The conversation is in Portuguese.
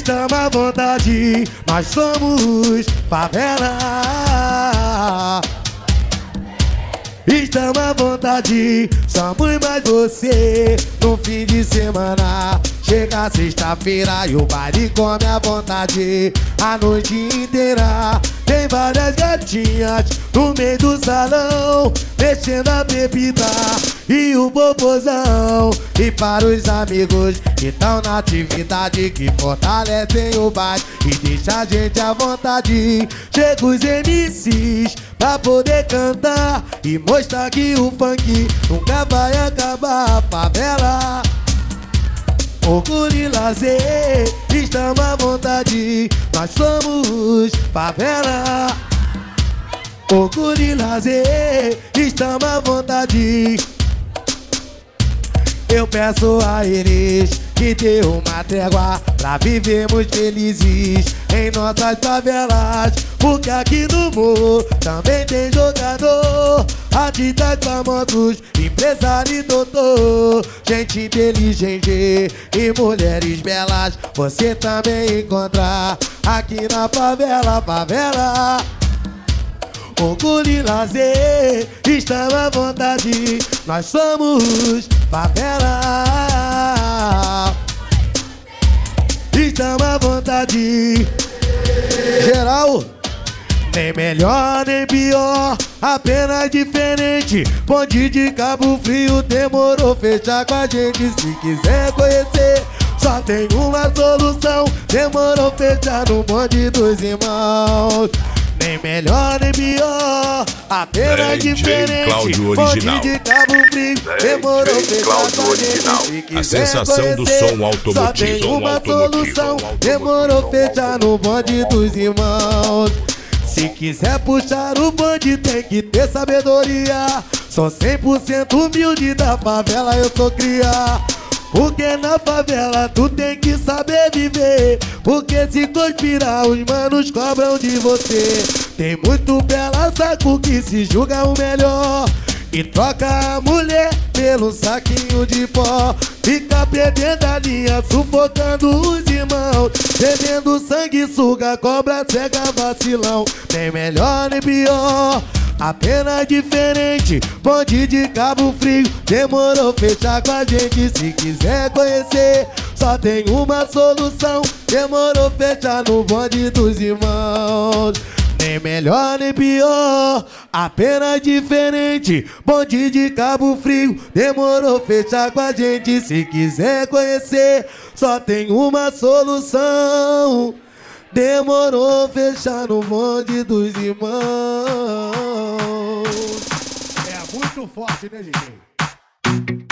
estamos à vontade, nós somos favela. Estamos à vontade, somos mais você. No fim de semana, chega sexta-feira e o baile come à vontade. A noite inteira tem várias gatinhas no meio do salão, mexendo a bebida e o bobozão. E para os amigos que estão na atividade, que fortalecem o baile e deixa a gente à vontade. Chega os MCs pra poder cantar e mostrar que o funk nunca vai acabar. Favela, orgulho e lazer, estamos à vontade, nós somos favela. Orgulho e lazer, estamos à vontade. Eu peço a eles que dê uma trégua pra vivermos felizes em nossas favelas, porque aqui no morro também tem jogador, artistas famosos, empresário e doutor, gente inteligente e mulheres belas. Você também encontra aqui na favela, favela. Orgulho e lazer, estamos à vontade, nós somos favela. Estamos à vontade. Geral, nem melhor nem pior, apenas diferente. Bonde de Cabo Frio demorou fechar com a gente. Se quiser conhecer, só tem uma solução, demorou fechar no bonde dos irmãos. Nem melhor nem pior, apenas diferente. Cláudio Original. Bonde de Cabo Frio demorou fechar com a gente. A sensação do som automotivo. Só tem uma solução, demorou fechar no bonde dos irmãos. Se quiser puxar o bonde tem que ter sabedoria. Sou 100% humilde da favela, eu sou cria. Porque na favela tu tem que saber viver, porque se conspirar os manos cobram de você. Tem muito bela saco que se julga o melhor e troca a mulher pelo saquinho de pó. Fica perdendo a linha, sufocando os irmãos, bebendo sangue, suga, cobra, cega, vacilão. Nem melhor nem pior, apenas diferente. Bonde de Cabo Frio demorou fechar com a gente. Se quiser conhecer, só tem uma solução, demorou fechar no bonde dos irmãos. Nem melhor nem pior, apenas diferente. Bonde de Cabo Frio demorou fechar com a gente. Se quiser conhecer, só tem uma solução, demorou fechar no bonde dos irmãos. É muito forte, né, gente?